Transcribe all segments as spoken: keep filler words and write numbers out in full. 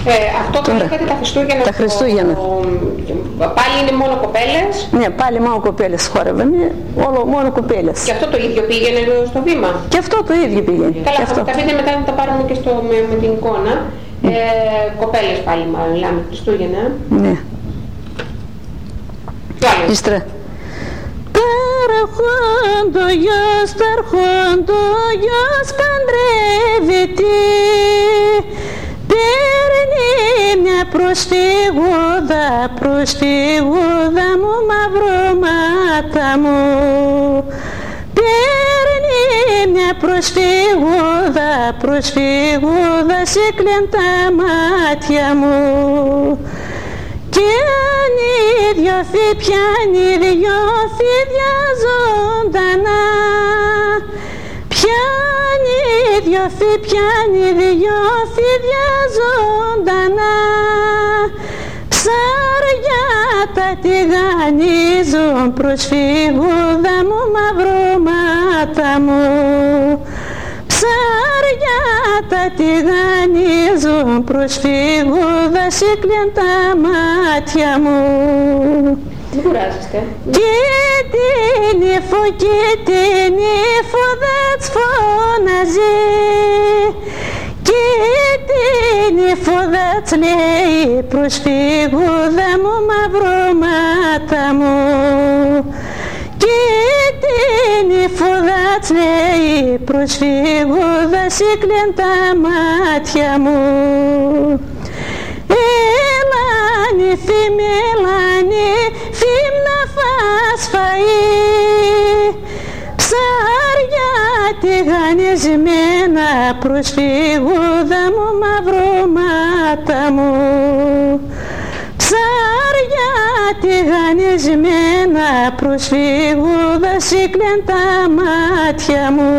Ε, αυτό που λέγατε τα Χριστούγεννα. Τα Χριστούγεννα. Το, πάλι είναι μόνο κοπέλες. Ναι, πάλι μόνο κοπέλες χόρευαμε, όλο μόνο κοπέλες. Και αυτό το ίδιο πήγαινε στο βήμα. Και αυτό το ίδιο πήγαινε. Καλά, και αυτό. Τα πείτε μετά να τα πάρουμε και στο, με, με την εικόνα. Ε, κοπέλες πάλι μάλλον, μιλάμε Χριστούγεννα. Ναι. Ύστερα. Ταρχόντο γιος, ταρχόντο γιος παντρεύεται, παίρνει μια προστίγουδα, προστίγουδα μου μαυρώματα μου. Παίρνει μια προστίγουδα, προστίγουδα σε κλεντά μάτια μου. Πιάνει δυο φι, πιάνει δυο φίδια ζωντανά. Πιάνει δυο φι, πιάνει δυο φίδια ζωντανά. Ψάρια τα τηγανίζουν προς φιγούδα μου μαυρώματα μου. Ψάρια τα τηγανίζουν προς φιγούδα σε κλεντά μάτια μου. Δεν κουράζεστε. Και την ύφο και την ύφο θα τς φωνάζει, και την ύφο θα τς λέει προς φιγούδα μου μαυρώματα μου. Και την ύφο θα τς λέει προς φιγούδα σε κλεντά μάτια μου. Έλα νύφη μ' έλα νύφη μ' να φας φαΐ, ψάρια τηγανισμένα προς φιγούδα μου μαυρώματα μου. Ψάρια τηγανισμένα προς φιγούδα σε κλεντά μάτια μου.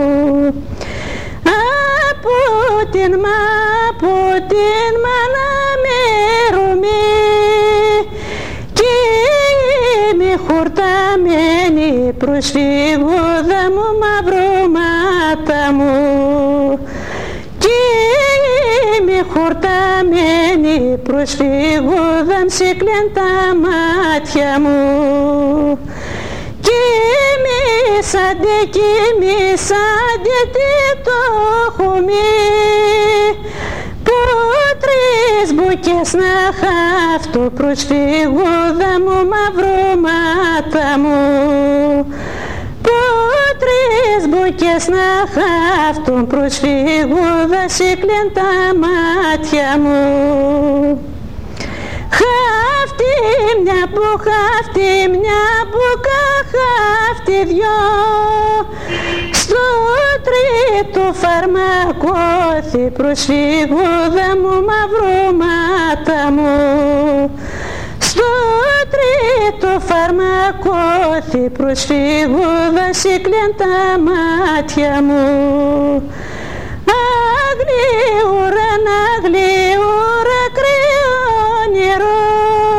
Από την μα, από την μάνα με ρωμή, και είμαι χορταμένη προς φιγούδα μου μαυρώματα μου. Και είμαι χορταμένη προς φιγούδα σε κλεντά μάτια μου. Και μισάντε και μισάντε τι το χωμί, που τρεις μπουκές να χάφτω προς φιγούδα μου μαυρώματα μου. Που τρεις μπουκές να χάφτω προς φιγούδα σε κλεντά μάτια μου. Χάφτη μια που, χάφτη μια μπουκα, χάφτη δυο, στο τρίτο φαρμακώθη προς φιγούδα μου μαυρώματα μου. Στο τρίτο φαρμακώθη προς φιγούδα σε κλεντά μάτια μου. Αγλίουρα, αγλίουρα, κρυόνιρο,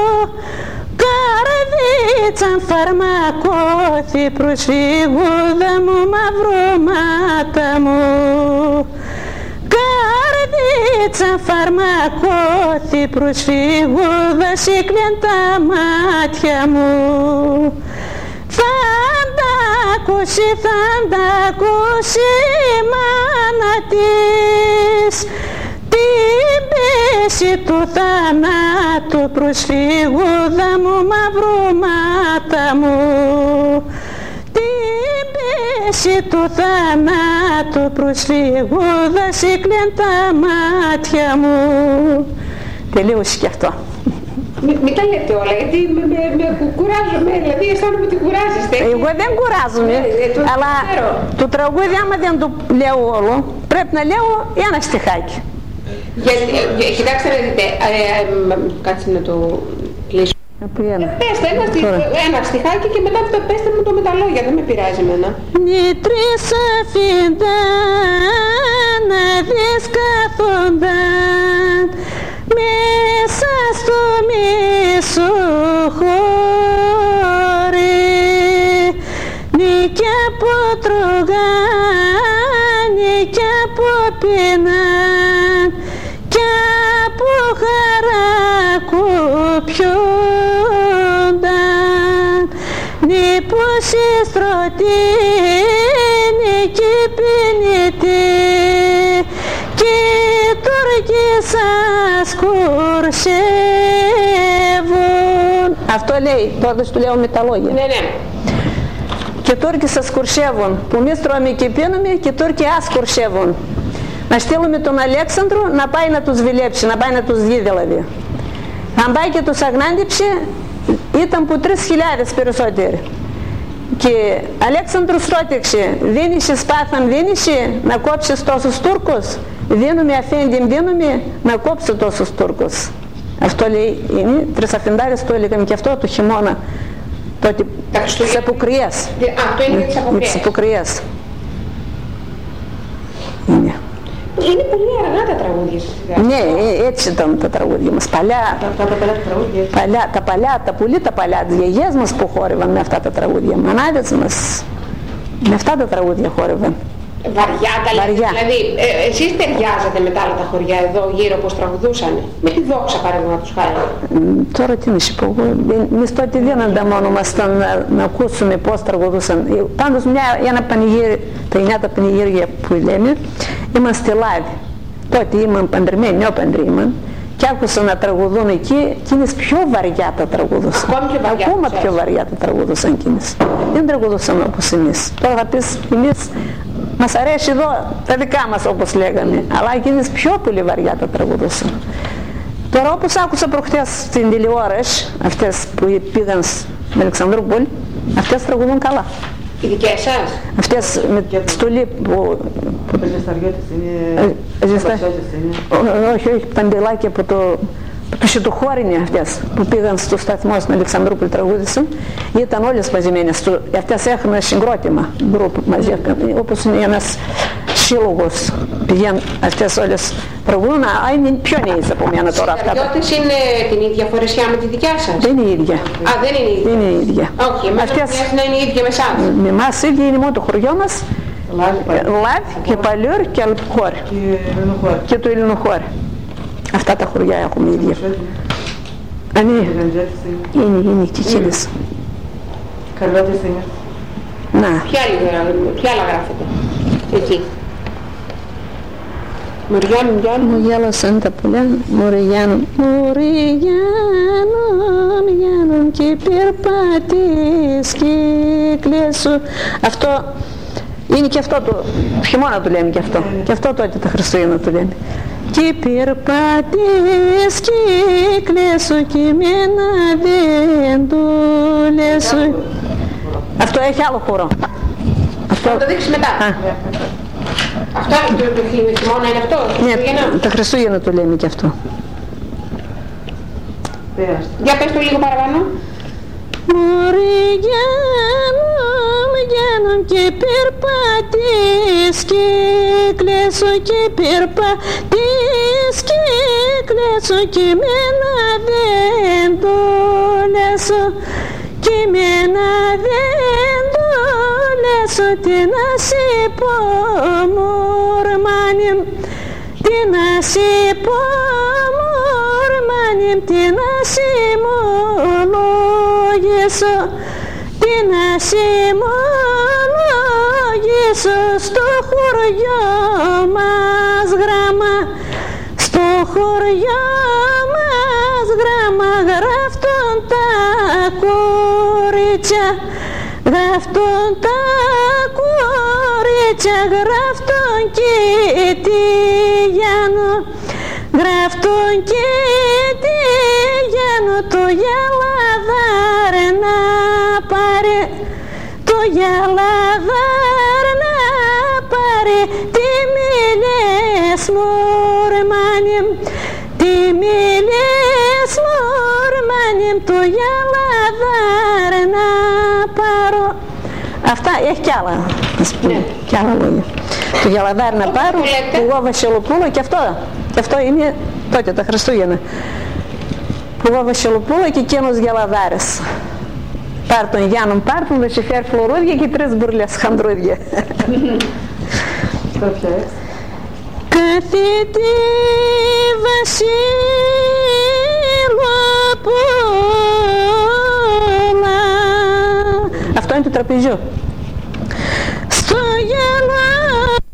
καρδίτσαν φαρμακώθη προς φιγούδα μου μαυρώματα μου. Καρδίτσαν φαρμακώθη προς φιγούδα σε κλεντά μάτια μου. Θα τα ακούσει, θα τα ακούσει η μάνα της, την πίεση του θανάτου προς φιγούδα μου μαυρώματα μου. Την πίεση του θανάτου προς φιγούδα σε κλεντά μάτια μου. Τελείωσε και αυτό. Μην μη τα λέτε όλα, γιατί με, με, με κουράζομαι, δηλαδή αισθάνομαι ότι κουράζεστε. Εγώ δεν κουράζομαι, ε, το αλλά ξέρω. το τραγούδι άμα δεν το λέω όλο, πρέπει να λέω ένα στιχάκι. Γιατί, ε, κοιτάξτε να δείτε, ε, ε, κάτσε να το κλείσω. Ένα. Πέστε ένα, στιχ, ένα στιχάκι και μετά το πέστε μου το με τα λόγια, δεν με πειράζει εμένα. Νήτρης αφήνταν να δεις καθόνταν μέσα στο μίσο χώρι, νίκια από τρογάν, νίκια από πεινάν, κι από πιούνταν νήπως η στρωτήνη κι πίνητη κι οι Τούρκοι σας κουρσεύουν. Αυτό λέει, τώρα σου λέω με τα λόγια. Ναι, ναι. Και Τούρκοι σας κουρσεύουν, που εμείς τρώμε και πίνουμε και Τούρκοι ας κουρσεύουν. Να στείλουμε τον Αλέξανδρο να πάει να τους βιλέψει, να πάει να τους δει δηλαδή. Αν πάει και τους αγνάντυψε, ήταν που τρεις χιλιάδες περισσότεροι. Και Αλέξανδρος ρώτηξε, δίνεις σπάθαν, δίνεις να κόψεις τόσους Τούρκους? Δίνουμε αφέντιμ, δίνουμε να κόψει τόσους Τούρκους. Αυτό λέει, είναι τρεις αφεντάρες, το έλεγαμε και αυτό το χειμώνα. Τότε τις αποκριές. Α, το είναι για τις αποκριές. Τις αποκριές. Είναι. Είναι πολύ αργά τα τραγούδια σας. Ναι, έτσι ήταν τα τραγούδια μας. Παλιά, τα, τα, τα παλιά τραγούδια. Παλιά, τα παλιά, τα πολύ τα παλιά, τις γιαγιές μας που χόρευαν με αυτά τα τραγούδια. Μανάδες μας με αυτά τα τραγούδια χόρευαν. Βαριά τα Βαριά. Δηλαδή, ε, εσείς ταιριάζατε με τα άλλα τα χωριά εδώ γύρω πως τραγουδούσαν. Με τη Δόξα παραδείγματος χάρη. Mm, τώρα τι να σου πω, εμείς τότε δεν ανταμώνομασταν να, να ακούσουμε πώς τραγουδούσαν. Πάντως μια, ένα πανηγύρι, τα νιάτα πανηγύρια που λέμε, είμαστε live. Τότε ήμουν παντρεμένοι, νεόπαντροι ήμουν. Και άκουσα να τραγουδούν εκεί, εκείνες πιο βαριά τα τραγουδούσαν. Ακόμα πιο βαριά. Ακόμα πιο βαριά τα τραγουδούσαν εκείνες. Δεν τραγουδούσαν όπως εμείς. Τώρα θα πεις, εμείς μας αρέσει εδώ τα δικά μας όπως λέγανε, αλλά εκείνες πιο πολύ βαριά τα τραγουδούσαν. Τώρα όπως άκουσα προχτές στην τηλεόραση, αυτές που πήγαν στην Αλεξανδρούπολη, αυτές τραγουδούν καλά. Οι δικές σας? Αυτές με στολή που... Ζεσταριώτες είναι... Ζεσταριώτες είναι... Όχι, όχι, παντελάκια από το... Το σιτοχώρι είναι αυτές που πήγαν στο σταθμό στην Αλεξανδρούπολη τραγούδισαν. Ήταν όλες μαζεμένες. Αυτές έχουν συγκρότημα, γκρουπ μαζί, όπως είναι ένας σύλλογος. Πήγαν αυτές όλες τραγούδουν, αλλά είναι πιο νέες από μένα τώρα αυτά. Οι Σιταριώτες είναι την ίδια φορεσιά με τη δικιά σας? Δεν είναι η ίδια. Α, δεν είναι η ίδια. Δεν είναι η ίδια. Όχι, εμάς αυτές... να είναι η ίδια με εσάς. Με εμάς ίδια είναι μόνο το χωριό μας. Λάδι και Παλιούρ και Αλπχώρ. Και το Ελληνοχώρ. Αυτά τα χωριά έχουμε ίδια. Α, ναι. Είναι, είναι και εκείνες. Καρλώτες είναι. Να. Ποια άλλα γράφετε εκεί? Μοριάννου, Γιάννου. Μου γέλασαν τα πουλιά. Μοριάννου. Μοριάννου, Γιάννου και περπάτης κύκλες σου. Αυτό είναι και αυτό το χειμώνα του λέμε και αυτό. Και αυτό τότε τα Χριστούγεννα του λέμε. Και περπάτης κύκλες σου και μένα δεν του λες σου. Αυτό έχει άλλο χώρο. Αυτό θα το δείξει μετά. Α. Αυτό το, το χειμώνα είναι αυτό? Ναι, τα Χριστούγεννα το λέμε και αυτό. Για πες το λίγο παραπάνω. Μοριάννου, Γιάννου και περπάτης κύκλες σου και περπάτης κύκλες σου και μένα δεν το λες σου και μένα δεν το λες σου. Τι να σου πω μορμάνιμ, τι να σου πω μορμάνιμ, τι να σου μολογήσω, τι να συμμολογήσω στο χωριό μας γράμμα, στο χωριό μας γράμμα γράφτον τα κορίτσια, γράφτον τα κορίτσια, γράφτον και τη Γιάννου, γράφτον και τη Γιάννου το γυαλαδάρ να πάρει, το γυαλαδάρ να πάρει, τι μιλές μορμάνιμ, τι μιλές μορμάνιμ, το γυαλαδάρ να πάρω. Αυτά έχει κι άλλα, ας πούμε, ναι. Κι άλλα λόγια. Το γυαλαδάρ να πάρω, εγώ Βασιλοπούλο και αυτό, και αυτό είναι τότε τα Χριστούγεννα. Εγώ Βασιλοπούλο και εκείνος γυαλαδάρες. Πάρ' τον Γιάννον, πάρ' τον, θα σου φέρει φλωρούδια και τρεις μπουρλιές χαντρούδια. Κάθεται Βασίλο που του τραπεζιού. Στο γέλα